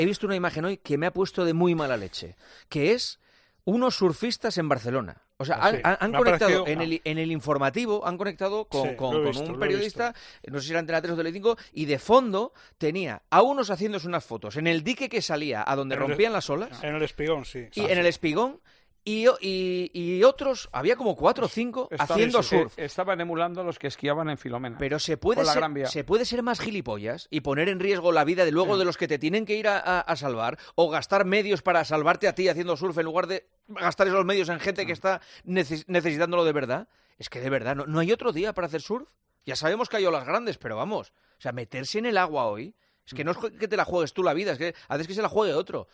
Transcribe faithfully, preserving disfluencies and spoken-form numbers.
he visto una imagen hoy que me ha puesto de muy mala leche, que es unos surfistas en Barcelona. O sea, han, Sí, han- han me ha conectado parecido- en el, en el informativo, han conectado con, Sí, con- lo he con visto, un lo he periodista, no sé si era Antena tres o Telecinco, y de fondo tenía a unos haciéndose unas fotos en el dique que salía a donde En el- rompían las olas, En el espigón, sí. y en el espigón, y, y, y otros, había como cuatro o cinco Estaban- haciendo sí, surf. eh, Estaban emulando a los que esquiaban en Filomena. Pero se puede, Por la ser, Gran Vía. se puede ser más gilipollas y poner en riesgo la vida de luego de los que te tienen que ir a, a- a salvar, o gastar medios para salvarte a ti haciendo surf en lugar de gastar esos medios en gente que está neces- necesitándolo de verdad. Es que de verdad, ¿no, no hay otro día para hacer surf? Ya sabemos que hay olas grandes, pero vamos, o sea, meterse en el agua hoy... Es que no es que te la juegues tú la vida, es que haces que se la juegue otro.